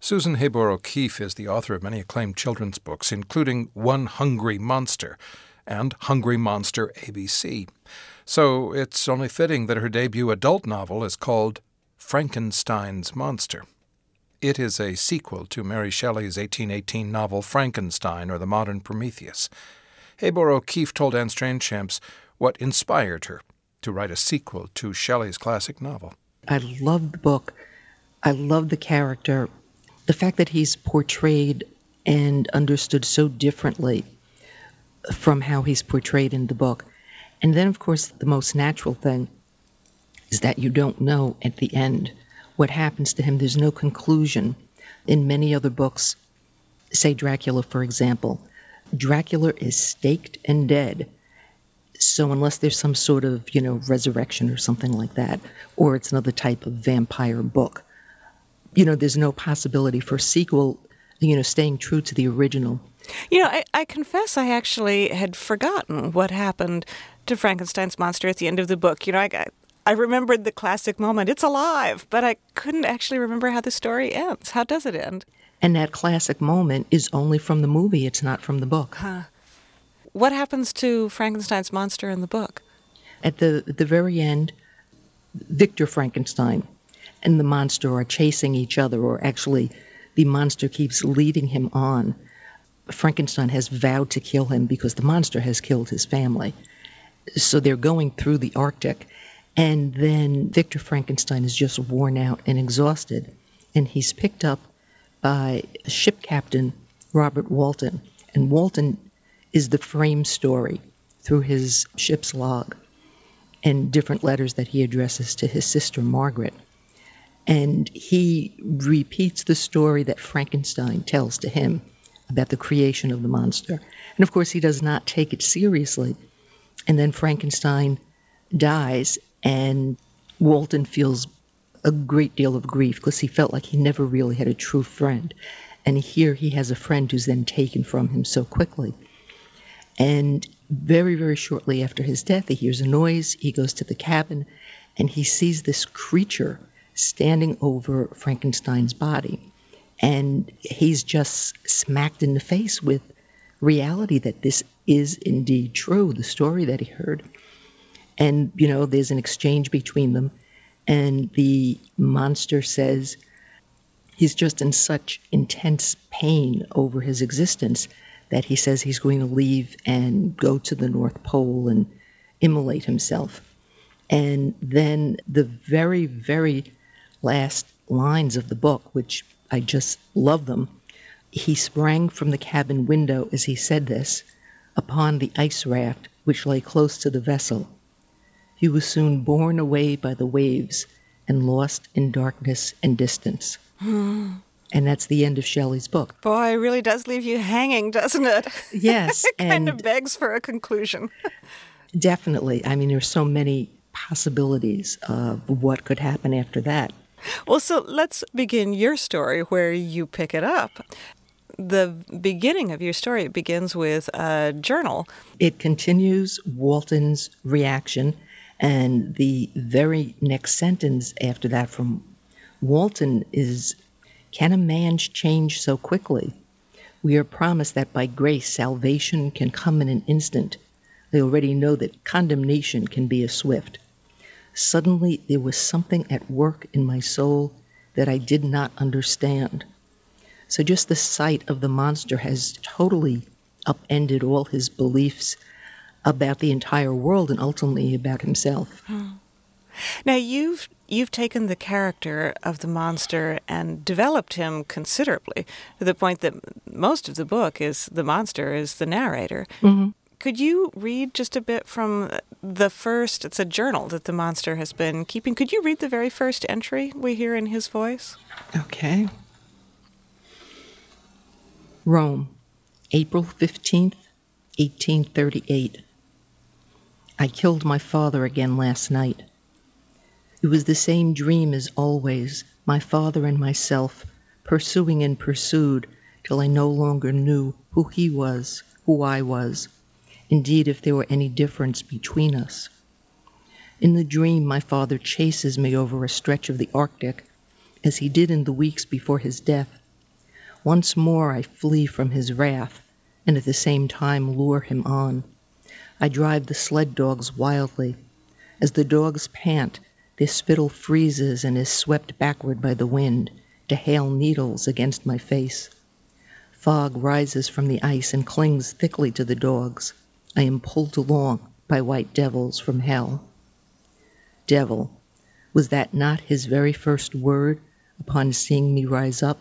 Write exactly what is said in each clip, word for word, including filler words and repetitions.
Susan Haber O'Keeffe is the author of many acclaimed children's books, including One Hungry Monster and Hungry Monster A B C. So it's only fitting that her debut adult novel is called Frankenstein's Monster. It is a sequel to Mary Shelley's eighteen eighteen novel Frankenstein, or the Modern Prometheus. Haber O'Keeffe told Anne Strainchamps what inspired her to write a sequel to Shelley's classic novel. I love the book. I love the character. The fact that he's portrayed and understood so differently from how he's portrayed in the book. And then, of course, the most natural thing is that you don't know at the end what happens to him. There's no conclusion. In many other books, say Dracula, for example, Dracula is staked and dead. So unless there's some sort of, you know, resurrection or something like that, or it's another type of vampire book, you know, there's no possibility for a sequel, you know, staying true to the original. You know, I, I confess I actually had forgotten what happened to Frankenstein's monster at the end of the book. You know, I got, I remembered the classic moment, it's alive, but I couldn't actually remember how the story ends. How does it end? And that classic moment is only from the movie, it's not from the book. Huh. What happens to Frankenstein's monster in the book? At the, at the very end, Victor Frankenstein and the monster are chasing each other, or actually the monster keeps leading him on. Frankenstein has vowed to kill him because the monster has killed his family. So they're going through the Arctic, and then Victor Frankenstein is just worn out and exhausted, and he's picked up by ship captain Robert Walton. And Walton is the frame story through his ship's log and different letters that he addresses to his sister Margaret. And he repeats the story that Frankenstein tells to him about the creation of the monster. And of course, he does not take it seriously. And then Frankenstein dies, and Walton feels a great deal of grief because he felt like he never really had a true friend. And here he has a friend who's then taken from him so quickly. And very, very shortly after his death, he hears a noise. He goes to the cabin, and he sees this creature standing over Frankenstein's body. And he's just smacked in the face with reality that this is indeed true, the story that he heard. And, you know, there's an exchange between them. And the monster says he's just in such intense pain over his existence that he says he's going to leave and go to the North Pole and immolate himself. And then the very, very last lines of the book, which I just love them, he sprang from the cabin window as he said this, upon the ice raft which lay close to the vessel. He was soon borne away by the waves and lost in darkness and distance. Hmm. And that's the end of Shelley's book. Boy, it really does leave you hanging, doesn't it? Yes. It kind and of begs for a conclusion. Definitely. I mean, there's so many possibilities of what could happen after that. Well, so let's begin your story where you pick it up. The beginning of your story begins with a journal. It continues Walton's reaction, and the very next sentence after that from Walton is, "Can a man change so quickly? We are promised that by grace salvation can come in an instant. They already know that condemnation can be as swift. Suddenly there was something at work in my soul that I did not understand." So just the sight of the monster has totally upended all his beliefs about the entire world and ultimately about himself. Hmm. Now, you've you've taken the character of the monster and developed him considerably to the point that most of the book is the monster is the narrator. Mm-hmm. Could you read just a bit from the first, it's a journal that the monster has been keeping. Could you read the very first entry we hear in his voice? Okay. Rome, April fifteenth, eighteen thirty-eight. I killed my father again last night. It was the same dream as always, my father and myself, pursuing and pursued till I no longer knew who he was, who I was, indeed if there were any difference between us. In the dream, my father chases me over a stretch of the Arctic, as he did in the weeks before his death, Once more I flee from his wrath, and at the same time lure him on. I drive the sled dogs wildly. As the dogs pant, their spittle freezes and is swept backward by the wind to hail needles against my face. Fog rises from the ice and clings thickly to the dogs. I am pulled along by white devils from hell. Devil, was that not his very first word upon seeing me rise up?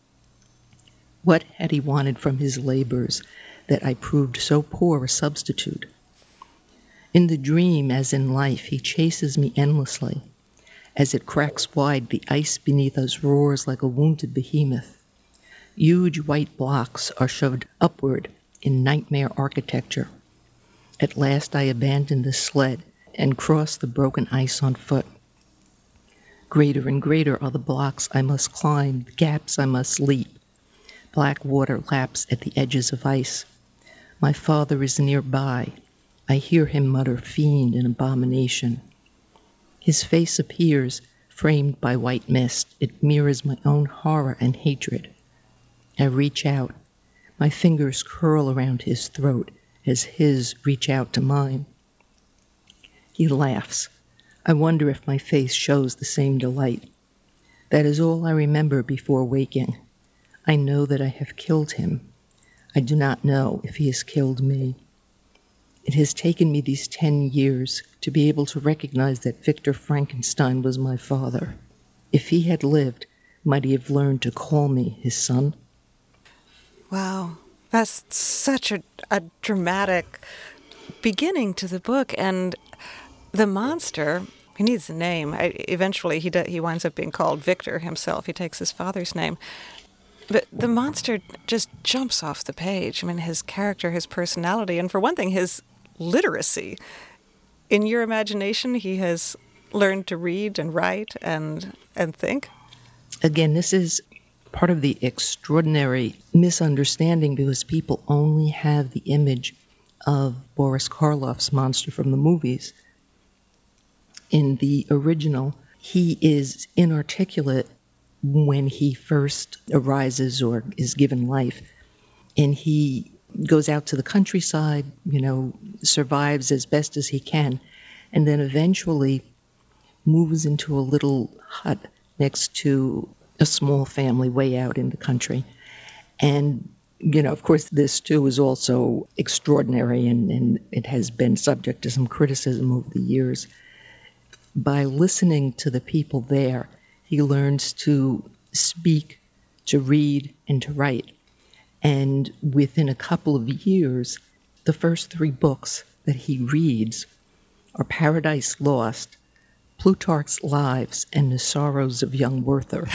What had he wanted from his labors that I proved so poor a substitute? In the dream, as in life, he chases me endlessly. As it cracks wide, the ice beneath us roars like a wounded behemoth. Huge white blocks are shoved upward in nightmare architecture. At last I abandon the sled and cross the broken ice on foot. Greater and greater are the blocks I must climb, the gaps I must leap. Black water laps at the edges of ice. My father is nearby. I hear him mutter fiend and abomination. His face appears, framed by white mist. It mirrors my own horror and hatred. I reach out. My fingers curl around his throat as his reach out to mine. He laughs. I wonder if my face shows the same delight. That is all I remember before waking. I know that I have killed him. I do not know if he has killed me. It has taken me these ten years to be able to recognize that Victor Frankenstein was my father. If he had lived, might he have learned to call me his son? Wow, that's such a, a dramatic beginning to the book. And the monster, he needs a name. I, eventually, he do, he winds up being called Victor himself. He takes his father's name. But the monster just jumps off the page. I mean, his character, his personality, and for one thing, his literacy. In your imagination, he has learned to read and write and and think. Again, this is part of the extraordinary misunderstanding because people only have the image of Boris Karloff's monster from the movies. In the original, he is inarticulate when he first arises or is given life. And he goes out to the countryside, you know, survives as best as he can, and then eventually moves into a little hut next to a small family way out in the country. And, you know, of course, this too is also extraordinary, and, and it has been subject to some criticism over the years. By listening to the people there, he learns to speak, to read, and to write. And within a couple of years, the first three books that he reads are Paradise Lost, Plutarch's Lives, and The Sorrows of Young Werther.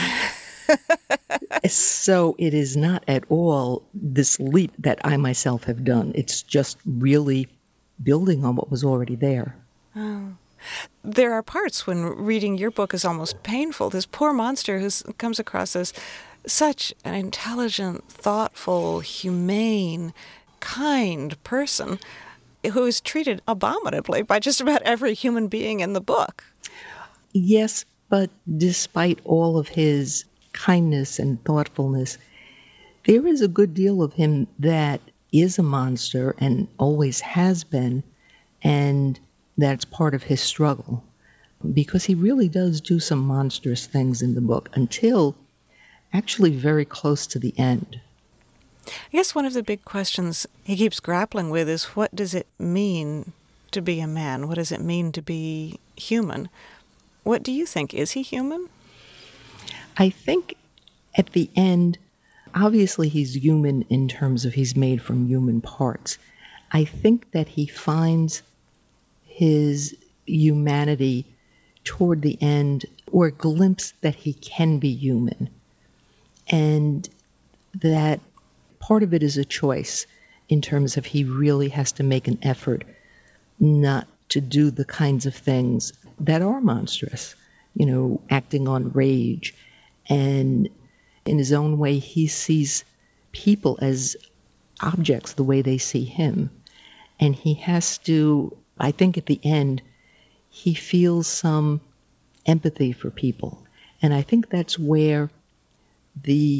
So it is not at all this leap that I myself have done. It's just really building on what was already there. Oh. There are parts when reading your book is almost painful. This poor monster who comes across as such an intelligent, thoughtful, humane, kind person who is treated abominably by just about every human being in the book. Yes, but despite all of his kindness and thoughtfulness, there is a good deal of him that is a monster and always has been, and that's part of his struggle, because he really does do some monstrous things in the book until actually very close to the end. I guess one of the big questions he keeps grappling with is, what does it mean to be a man? What does it mean to be human? What do you think? Is he human? I think at the end, obviously he's human in terms of he's made from human parts. I think that he finds his humanity toward the end, or a glimpse that he can be human. And that part of it is a choice in terms of he really has to make an effort not to do the kinds of things that are monstrous, you know, acting on rage. And in his own way, he sees people as objects the way they see him. And he has to, I think at the end, he feels some empathy for people. And I think that's where the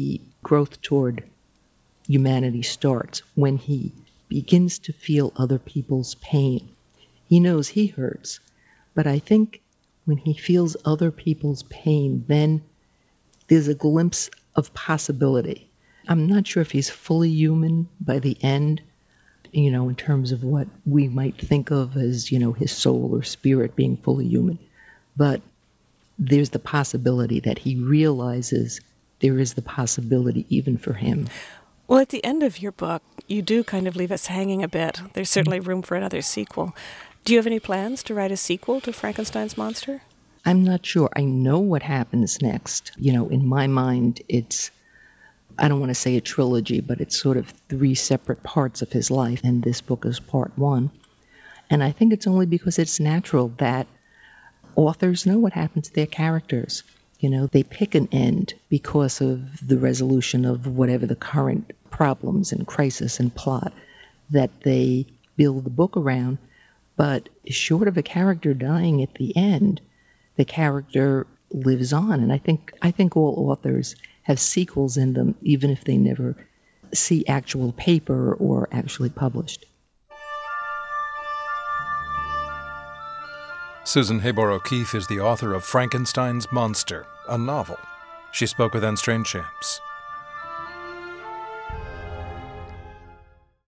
growth toward humanity starts when he begins to feel other people's pain. He knows he hurts, but I think when he feels other people's pain, then there's a glimpse of possibility. I'm not sure if he's fully human by the end, you know, in terms of what we might think of as, you know, his soul or spirit being fully human. But there's the possibility that he realizes there is the possibility even for him. Well, at the end of your book, you do kind of leave us hanging a bit. There's certainly room for another sequel. Do you have any plans to write a sequel to Frankenstein's Monster? I'm not sure. I know what happens next. You know, in my mind, it's, I don't want to say a trilogy, but it's sort of three separate parts of his life, and this book is part one. And I think it's only because it's natural that authors know what happens to their characters. You know, they pick an end because of the resolution of whatever the current problems and crisis and plot that they build the book around. But short of a character dying at the end, the character lives on. And I think I think all authors have sequels in them, even if they never see actual paper or actually published. Susan Habor O'Keeffe is the author of Frankenstein's Monster, a novel. She spoke with Anne Strainchamps.